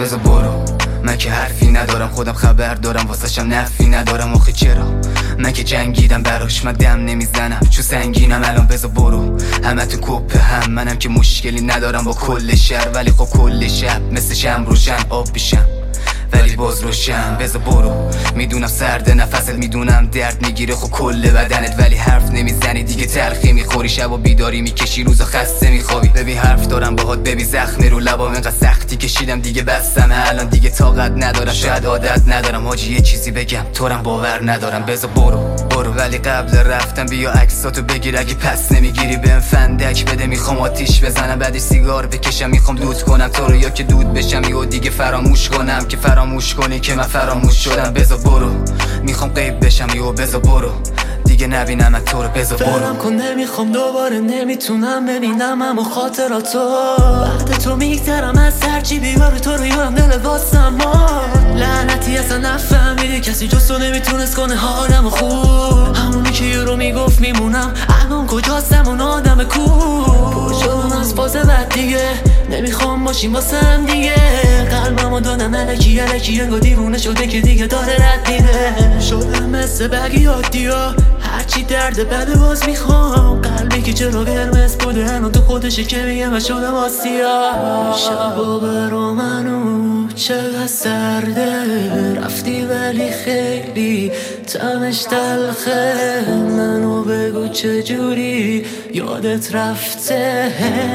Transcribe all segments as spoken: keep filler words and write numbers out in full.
بذار برو، من که حرفی ندارم، خودم خبر دارم واسهشم نفی ندارم. آخه چرا من که جنگیدم براش، من دم نمیزنم چو سنگینم الان. بذار برو، همه تو کپه هم، منم که مشکلی ندارم با کل شهر، ولی خب کل شب مثل شم روشن آب بیشم ولی باز روشن. بذار برو، میدونم سرد نفست، میدونم درد میگیره خب کل بدنت، ولی حرف نمیزنی دیگه، تلخی میخوری، شب و بیداری میکشی، روزا خسته میخوابی. ببین حرف دارم باهات، ببین زخمی رو لبام، اینقدر سختی کشیدم دیگه بسمه الان، دیگه طاقت ندارم، شاید عادت ندارم حاجی یه چیزی بگم تورم باور ندارم. بذار برو برو، ولی قبل رفتن بیا عکساتو بگیر، اگه پس نمیگیری بهم فندک بده، میخوام آتیش بزنم بعدش سیگار بکشم، میخوام دود کنم تو رو یا که دود بشم یا دیگه فراموش کنم که فراموش کنی که من فراموش شدم. بذار برو، میخوام غیب بشم یا بذار برو دیگه نبینم تو رو. بذار برو، برم کن نمیخوام دوباره، نمیتونم ببینم اما خاطراتو، وقت تو میگذرم از هرچی بیاره تو رو یادم دل واسم لعنتی اصلا نفهمیدی کسی جز تو نمیتونست کنه حالمو خوب، همونی که یه رو میگفت میمونم الان کجاستم اون آدم کوب، پرشدن از فاز بد دیگه نمیخوام باشیم واسم دیگه، قلبمو دادم الکی الکی انگار دیوونه شده که دیگه داره رد میده، شدم مثل بگی عادیا هرچی درد بده باز میخوام، قلبی که چرا قرمز بوده الان تو خودشه که میگه من شدم آسیا. شبا برو منو چقدر سرده رفتی ولی خیلی تمش تلخه، منو بگو چجوری یادت رفته.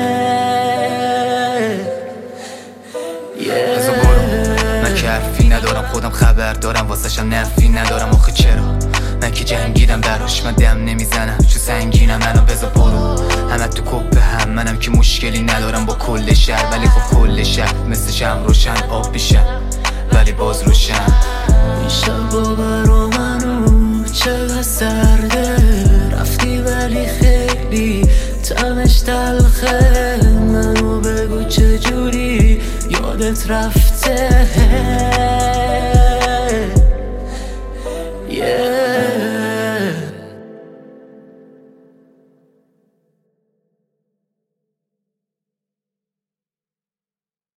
بذار برو، من که حرفی ندارم، خودم خبر دارم واسهشم نفی ندارم. آخه چرا من که جنگیدم براش، من دم نمیزنم چو سنگینم الان. بذار برو، همه تو کپه هم، منم که مشکلی ندارم با کل شهر، ولی خب کل شهر مثل شم روشن آب بیشم ولی باز روشن. شبا برو منو چقدر سرده رفتی ولی خیلی تمش تلخه، منو بگو چجوری یادت رفته.